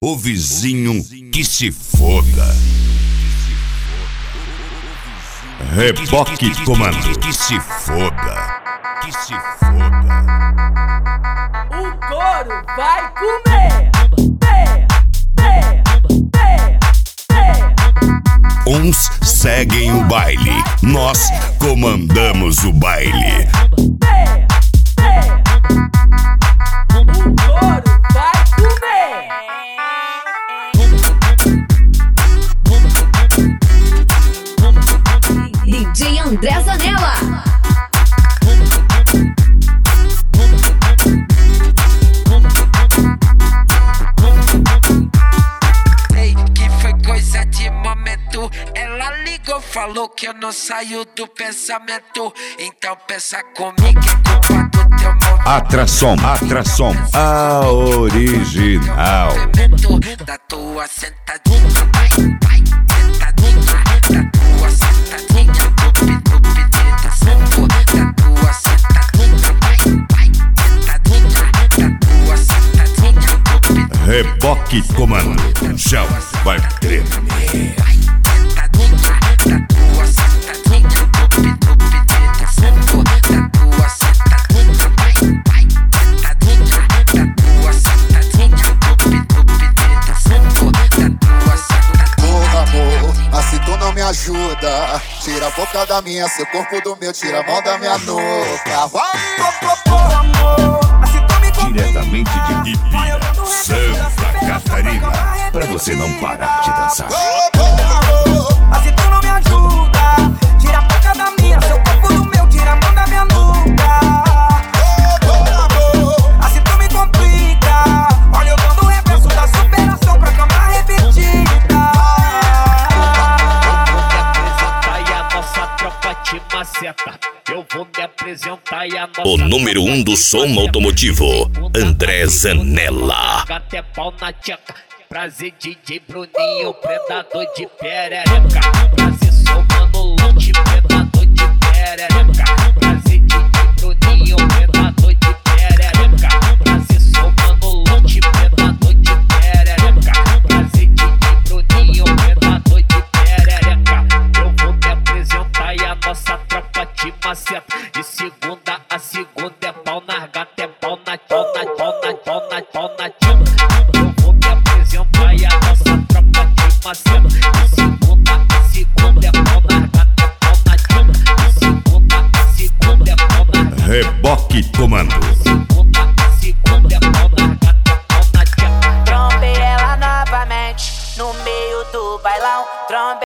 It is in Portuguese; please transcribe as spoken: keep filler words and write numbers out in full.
o vizinho que se foda. Reboque Comando. Que se foda. Que se foda. O couro vai comer. É, é, é, é. Uns seguem o baile, nós comandamos o baile. O couro vai comer. D J André Zanella. Ei, que foi coisa de momento. Ela ligou, falou que eu não saio do pensamento. Então pensa comigo, é culpa do teu movimento. Atração, atração, a original. Da tua sentadinha, vai, vai, sentadinha. Da tua sentadinha, tupi, tupi, tenta, santo. Da tua sentadinha, vai, vai, sentadinha. Da tua sentadinha, tupi, tupi. Reboque Comando, o chão vai tremer. Me ajuda, tira a boca da minha, seu corpo do meu, tira a mão da minha nuca. Diretamente de Ibira, Santa Catarina, pra você não parar de dançar. Assim tu não me ajuda, tira a boca da minha, seu corpo do meu, tira a mão da minha nuca. Assim tu me complica, olha eu dando o reverso da superação pra cama repetida. Eu vou me apresentar e a nossa O número um do som automotivo, André Zanella. até pau na tcheca. Prazer D J Bruninho, predador de perereca. Prazer sou Mano Lute, predador de perereca. Prazer D J Bruninho, predador de perereca. Prazer sou Mano Lute, predador de perereca. Prazer D J Bruninho, predador de perereca. Eu vou me apresentar e a nossa tropa te maceta. De segunda a segunda é pau na gata, é pau na pau na pau na pau na pau na tima. Eu vou me apresentar e a nossa tropa te maceta. De segunda a segunda é pau na gata, é pau na tima. De segunda a segunda é pau na gata. Reboque Comando. Segunda a segunda é pau na gata, é pau na tima. Trombei ela novamente no meio do bailão. Trombei